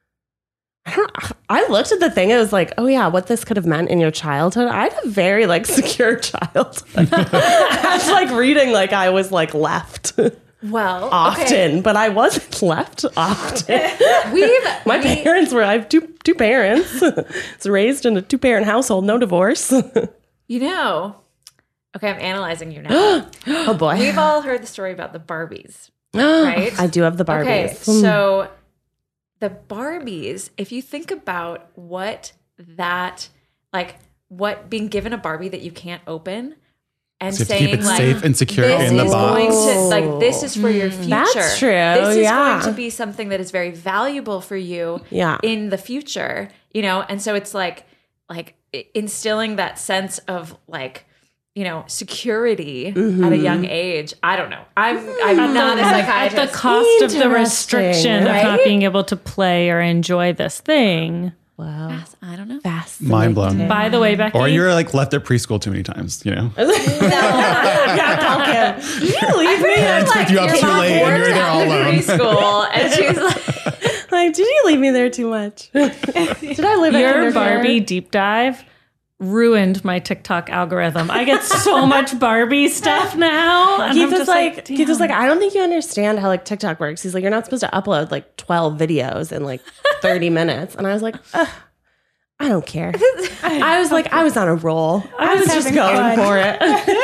I don't I looked at the thing. It was like, oh yeah, what this could have meant in your childhood. I had a very like secure childhood. I was like reading like I was like left Well, often, okay. but I wasn't left often. We've My we, parents were. I have two two parents. It's raised in a two parent household, no divorce. you know. Okay, I'm analyzing you now. Oh boy, We've all heard the story about the Barbies, right? I do have the Barbies. Okay, so the Barbies, if you think about what that, like, what being given a Barbie that you can't open and So you have to saying, keep it like, safe and secure this in the is box. going to, like, this is for your future. That's true, This is yeah. going to be something that is very valuable for you Yeah. in the future, you know? And so it's like, like instilling that sense of, like, you know, security at a young age. I don't know. I'm I'm not a At psychiatrist. the cost of the Interesting, restriction of not right? being able to play or enjoy this thing. Wow, I don't know. fascinating. Mind blown. By the way, Becky, Or you're like left at preschool too many times, you know? Yeah, tell Kim. Did you leave me? Parents picked you up your too mom late and works you're there all at the alone. preschool, and she's like, Like, did you leave me there too much? Did I live at your kindergarten? Barbie deep dive ruined my TikTok algorithm. I get so much Barbie stuff now. And Keith I'm is just like, Keith is damn. like, I don't think you understand how like TikTok works. He's like, you're not supposed to upload like twelve videos in like thirty minutes. And I was like, Ugh, I don't care. I was like, I was on a roll. I was just having going fun. for it.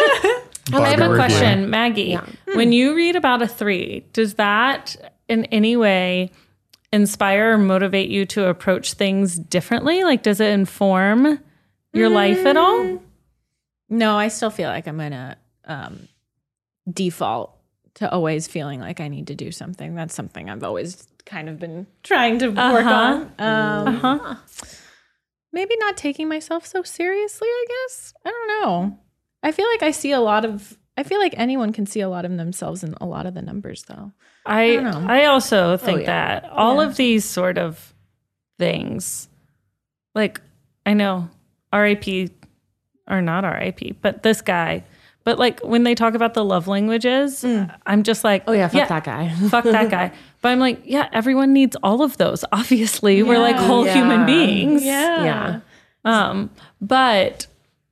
I have Barbie a review. question, Maggie. When you read about a three, does that in any way inspire or motivate you to approach things differently? Like, does it inform your life at all? No, I still feel like I'm gonna um, default to always feeling like I need to do something. That's something I've always kind of been trying to work Uh-huh. on. Um, Uh-huh. Maybe not taking myself so seriously, I guess. I don't know. I feel like I see a lot of, I feel like anyone can see a lot of themselves in a lot of the numbers, though. I don't know. I also think yeah. that all Yeah. of these sort of things, like I know R I P or not R I P, but this guy. But like when they talk about the love languages, I'm just like, Oh yeah, fuck that guy. fuck that guy. But I'm like, yeah, everyone needs all of those. Obviously, we're like whole Yeah. human beings. Yeah. Um, but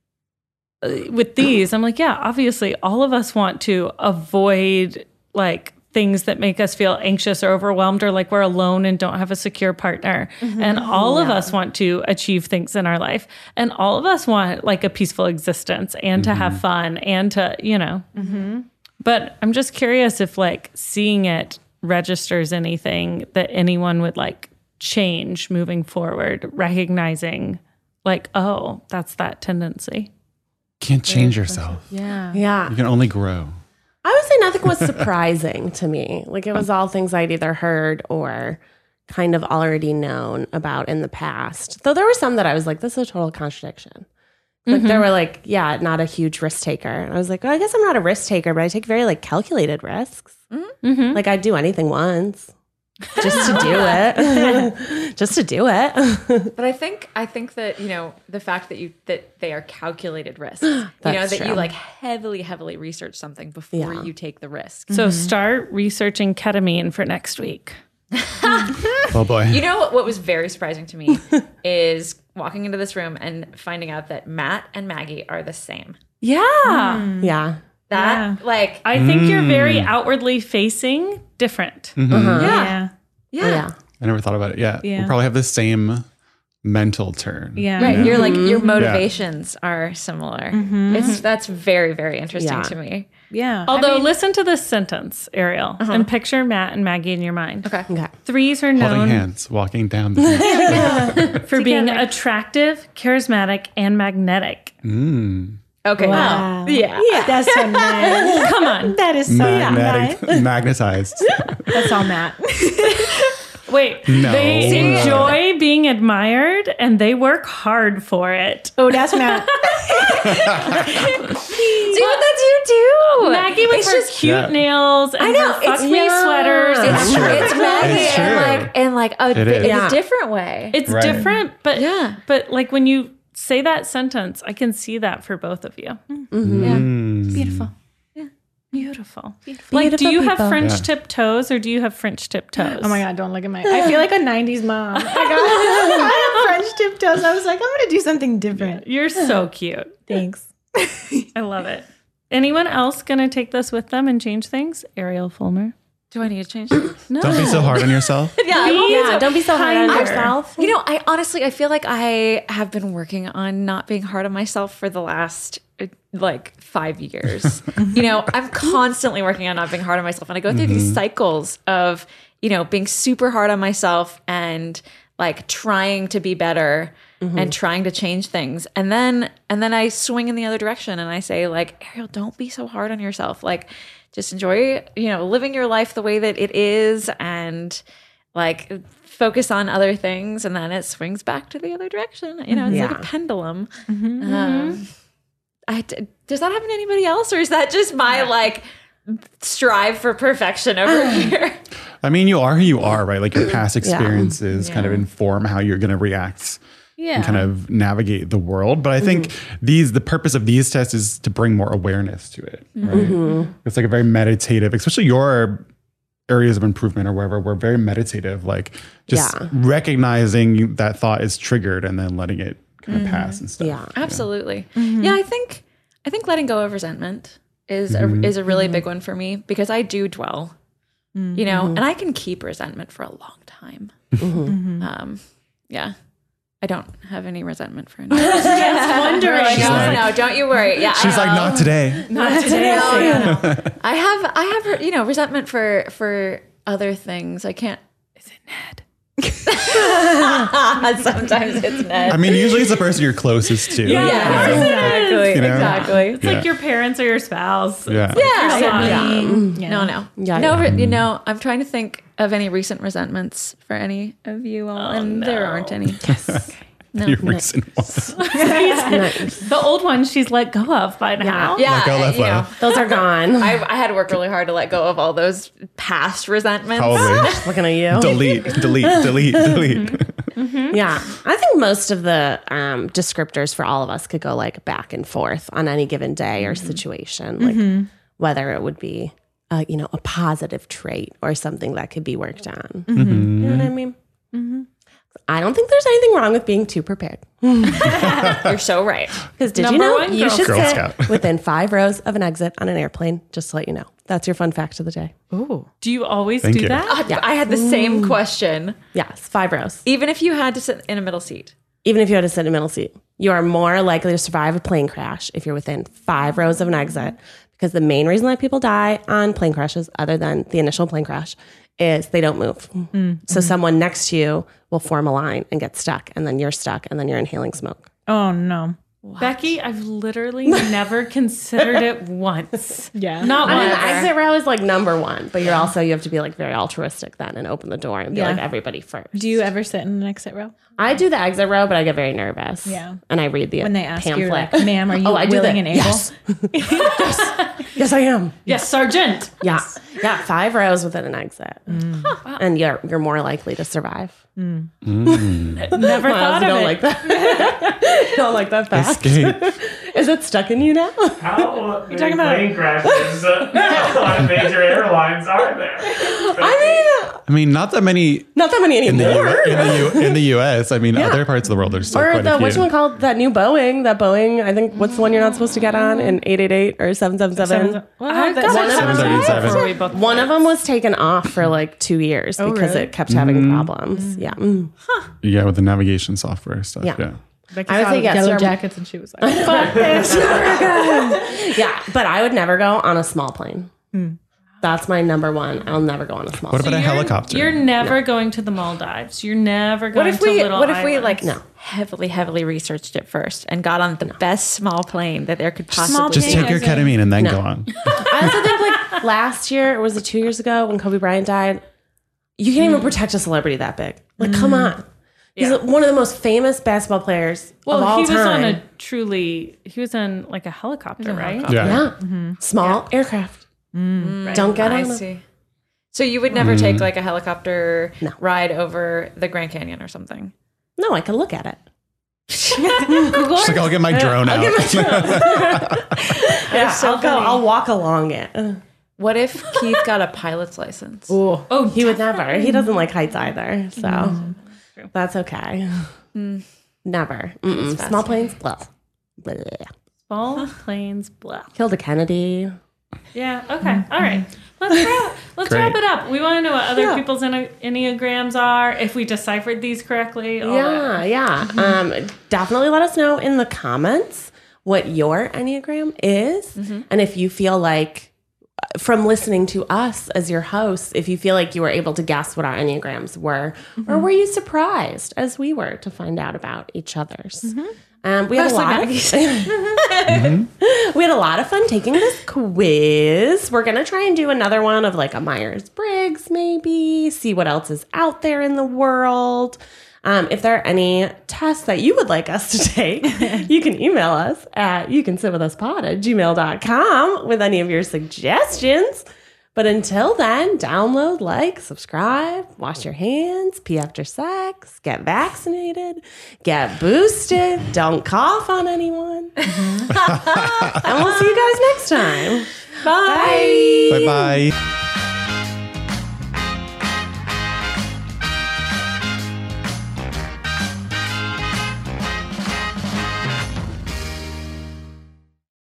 uh, with these, I'm like, yeah, obviously, all of us want to avoid like things that make us feel anxious or overwhelmed or like we're alone and don't have a secure partner. And all of us want to achieve things in our life. And all of us want like a peaceful existence and to have fun and to, you know. But I'm just curious if like seeing it registers anything that anyone would like change moving forward, recognizing like, oh, that's that tendency. Can't change yourself. Yeah. Yeah. You can only grow. I would say nothing was surprising to me. Like it was all things I'd either heard or kind of already known about in the past. Though there were some that I was like, this is a total contradiction. Like there were like, yeah, not a huge risk taker. And I was like, well, I guess I'm not a risk taker, but I take very like calculated risks. Like I'd do anything once just to do it. Just to do it. but I think I think that you know the fact that you that they are calculated risks. you know That's that you true. like heavily heavily research something before Yeah. you take the risk. So start researching ketamine for next week. Oh boy. You know what, what was very surprising to me is walking into this room and finding out that Matt and Maggie are the same. Yeah. Yeah. That like I think you're very outwardly facing different. Uh-huh. Yeah. yeah. Yeah. I never thought about it. Yeah. Yeah. We probably have the same mental turn. Yeah. Right, Yeah. you're like your motivations are similar. Mm-hmm. It's that's very very interesting Yeah. to me. Yeah. Although, listen to this sentence, Ariel, and picture Matt and Maggie in your mind. Okay. Okay. Threes are Holding known hands, walking down the for being attractive, charismatic, and magnetic. mm. Okay. Wow. Yeah. That's so nice. Come on. That is so magnetic, nice. magnetized. That's all Matt. Wait, No. they enjoy being admired and they work hard for it. Oh, that's Matt. See, but that's you too. Maggie Maggie with It's her just- cute Yeah. nails and I know, her it's- fuck me yeah. sweaters. It's, It's true. it's Maggie It's and true. like and like a, It is. in Yeah. a different way. It's Right. different, but Yeah. but like when you say that sentence, I can see that for both of you. Mm. Beautiful. Yeah. Beautiful. Like, do Beautiful you have people. French Yeah. tip toes or do you have French tip toes? Oh my God, don't look at my. I feel like a nineties mom. I got I have French tip toes. I was like, I'm going to do something different. You're so cute. Thanks. I love it. Anyone else going to take this with them and change things? Ariel Fulmer. Do I need to change this? No. Don't be so hard on yourself. yeah. Yeah, don't be so hard on kinder. yourself. You know, I honestly, I feel like I have been working on not being hard on myself for the last uh, like five years. You know, I'm constantly working on not being hard on myself. And I go through these cycles of, you know, being super hard on myself and like trying to be better and trying to change things. And then, and then I swing in the other direction and I say like, Ariel, don't be so hard on yourself. Like, just enjoy, you know, living your life the way that it is and like focus on other things. And then it swings back to the other direction. You know, it's like Yeah. a pendulum. Um, I, d- does that happen to anybody else? Or is that just my like strive for perfection over here? I mean, you are who you are, right? Like your past experiences kind of inform how you're going to react Yeah. and kind of navigate the world. But I think these, the purpose of these tests is to bring more awareness to it, right? It's like a very meditative, especially your areas of improvement or wherever, we're very meditative, like just Yeah. recognizing that thought is triggered and then letting it kind of pass and stuff. Yeah. Absolutely. Yeah, I think I think letting go of resentment is a, is a really big one for me because I do dwell, you know, and I can keep resentment for a long time. Um, yeah, I don't have any resentment for anyone. wondering. no, like- no, don't you worry. Yeah, She's I like, know. not today. Not today. No, no, no. I have I have you know resentment for for other things. I can't. Is it Ned? Sometimes it's Ned. I mean, usually it's the person you're closest to. yeah, right? exactly, You know? exactly. It's like your parents or your spouse. Yeah. Yeah, Yeah. yeah. No, no, Yeah, no. yeah. re- You know, I'm trying to think of any recent resentments for any of you all, and there aren't any. No. Your recent ones. The old one she's let go of by now. Yeah, Let go, let you know, flow. Those are gone. I, I had to work really hard to let go of all those past resentments. Probably. Looking at you. delete, delete, delete, delete. Yeah. I think most of the um, descriptors for all of us could go like back and forth on any given day or situation, like whether it would be, uh, you know, a positive trait or something that could be worked on. You know what I mean? I don't think there's anything wrong with being too prepared. You're so right. Because did Number you know one, you Girl should Girl sit Scout. within five rows of an exit on an airplane, just to let you know. That's your fun fact of the day. Do you always Thank do you. that? I had the same question. Yes, five rows. Even if you had to sit in a middle seat. Even if you had to sit in a middle seat, you are more likely to survive a plane crash if you're within five rows of an exit. Because the main reason that people die on plane crashes, other than the initial plane crash, is they don't move. So someone next to you will form a line and get stuck, and then you're stuck, and then you're inhaling smoke. Oh no. Becky, I've literally never considered it once. Yeah. Not I mean, once. the exit row is like number one, but you're also, you have to be like very altruistic then and open the door and be Yeah. like everybody first. Do you ever sit in an exit row? I do the exit row, but I get very nervous. Yeah. And I read the When they ask pamphlet. you, like, ma'am, are you Oh, I do willing that. and able? Yes. Yes, I am. Yes, Sergeant. Yeah. Yeah. Five rows within an exit. And you're you're more likely to survive. Never thought you of don't it. like that. You don't like that fact. Escape. Is it stuck in you now? How many talking about- plane crashes uh, on major airlines are there? I mean, I mean, not that many not that many in the, anymore. U- in, the U- in the U S. I mean, other parts of the world, there's still Or quite the a which few. one called that new Boeing? That Boeing, I think. What's the one you're not supposed to get on in eight eight eight or seven seven seven? I got one it of them- seven seven before we booked One of them was taken off for like two years because really? it kept having problems. Yeah, Mm. Yeah, with the navigation software stuff. Yeah. Yeah. Becky I would saw say yes, yellow you're- jackets and she was like, fuck this. yeah. But I would never go on a small plane. That's my number one. I'll never go on a small What plane. about a helicopter? You're never going to the Maldives. You're never going What if to we? little What if we like islands. heavily, heavily researched it first and got on the best small plane that there could possibly Just be? take your ketamine and then go on. I also think like last year, or was it two years ago when Kobe Bryant died? You can't even protect a celebrity that big. Like, come on. He's Yeah. one of the most famous basketball players Well, of all he was time. on a truly, he was on like a helicopter, right? Yeah. yeah. Small aircraft. Don't get I on it. see. So you would never take like a helicopter ride over the Grand Canyon or something? No, I can look at it. She's like, I'll get my drone out. Yeah, I'll go. I'll walk along it. What if Keith got a pilot's license? Oh, oh, he would never. He doesn't like heights either, so that's okay. Never. Mm-mm. Small planes. Blah. Blah. Small planes, blah. Killed a Kennedy. Yeah. Okay. All right. Let's wrap. Let's Great. wrap it up. We want to know what other Yeah. people's enne- enneagrams are. If we deciphered these correctly. all Yeah, that. yeah. Um, definitely let us know in the comments what your Enneagram is, and if you feel like, from listening to us as your hosts, if you feel like you were able to guess what our Enneagrams were, or were you surprised as we were to find out about each other's? Um, we had a lot. Of, we had a lot of fun taking this quiz. We're gonna try and do another one of like a Myers-Briggs, maybe see what else is out there in the world. Um, if there are any tests that you would like us to take, you can email us at you can sit with us pod at gmail dot com with any of your suggestions. But until then, download, like, subscribe, wash your hands, pee after sex, get vaccinated, get boosted, don't cough on anyone. And we'll see you guys next time. Bye. Bye bye.